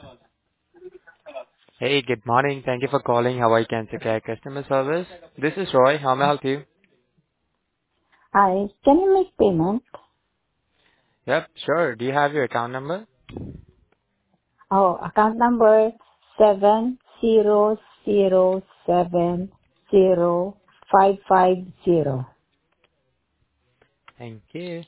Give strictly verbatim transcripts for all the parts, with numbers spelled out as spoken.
Hey, good morning. Thank you for calling Hawaii Cancer Care Customer Service. This is Roy. How may I help you? Hi, can you make payment? Yep, sure. Do you have your account number? Oh, account number seven zero zero seven zero five five zero. Thank you.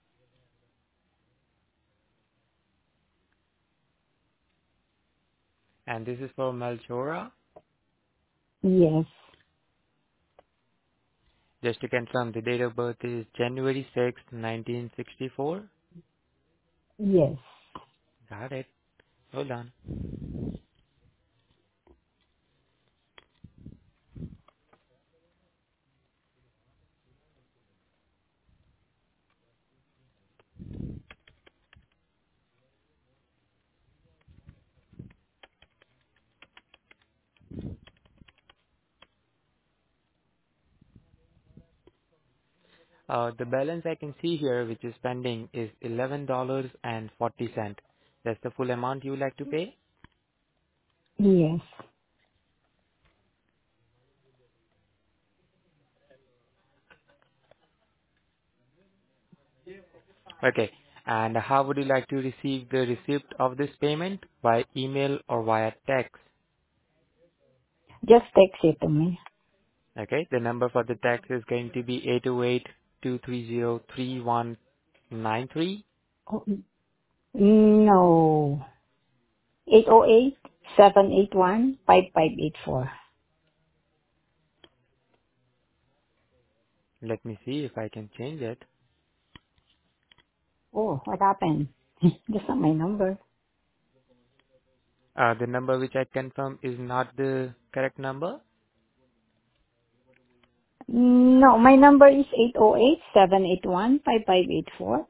And this is for Melchora. Yes, Just to confirm, the date of birth is January sixth, nineteen sixty-four. yes. Got it. Hold on. Uh, the balance I can see here, which is pending, is eleven dollars and forty cents. That's the full amount you would like to pay? Yes. Okay. And how would you like to receive the receipt of this payment? By email or via text? Just text it to me. Okay, the number for the text is going to be eight zero eight, two three zero, three one nine three. Oh, no. eight oh eight seven eight one five five eight four. Let me see if I can change it. Oh, what happened? That's not my number. Uh, the number which I confirm is not the correct number. No, my number is eight oh eight seven eight one five five eight four.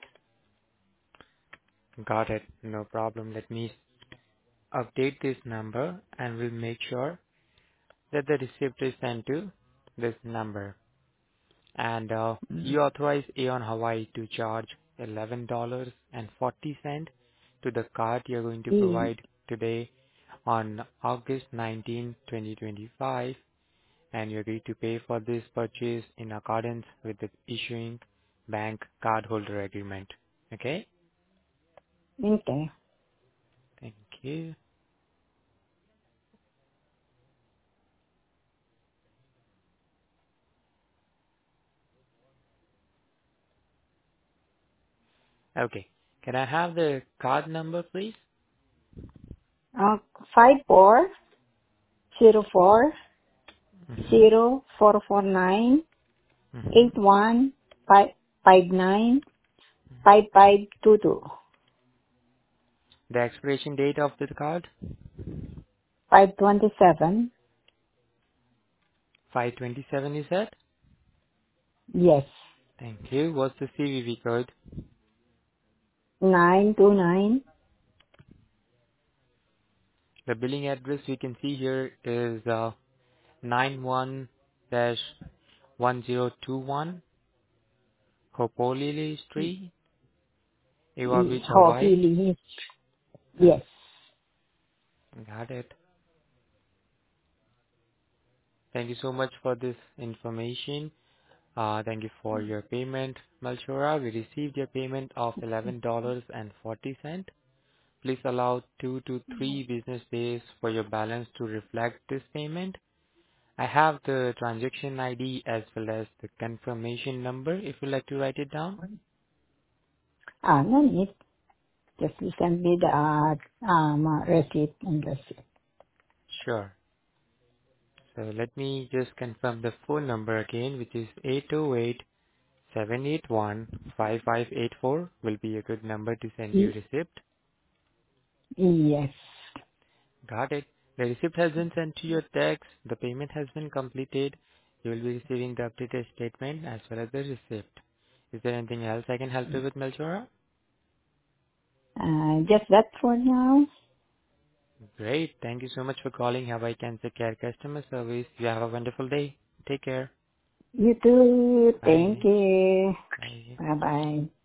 Got it. No problem. Let me update this number and we'll make sure that the receipt is sent to this number. And uh, Mm. you authorize Aeon Hawaii to charge eleven dollars and forty cents to the card you're going to E- provide today on August nineteenth, twenty twenty-five, and you agree to pay for this purchase in accordance with the issuing bank cardholder agreement. Okay? Okay. Thank you. Okay. Can I have the card number, please? Uh, five four zero four Mm-hmm. zero four four nine Mm-hmm. eight one five five nine five five two two The expiration date of the card? five twenty seven. five twenty-seven, you said? Yes. Thank you. What's the C V V code? Nine two nine. The billing address we can see here is uh, nine one dash one zero two one Hopolili Street, Ewa Beach, Oh, Hawaii. really? Uh, Yes. Got it. Thank you so much for this information. Uh, thank you for your payment, Malchora. We received your payment of eleven dollars and forty cents. Please allow two to three business days for your balance to reflect this payment. I have the transaction I D as well as the confirmation number if you'd like to write it down. Ah, no need. Just send me the uh, um uh, receipt and that's it. Sure. So let me just confirm the phone number again, which is eight zero eight, seven eight one, five five eight four will be a good number to send you Y- receipt. Yes. Got it. The receipt has been sent to your text. The payment has been completed. You will be receiving the updated statement as well as the receipt. Is there anything else I can help you with, Melchora? Uh, just that for now. Great. Thank you so much for calling Hawaii Cancer Care Customer Service. You have a wonderful day. Take care. You too. Thank Bye. you. Bye. Bye bye.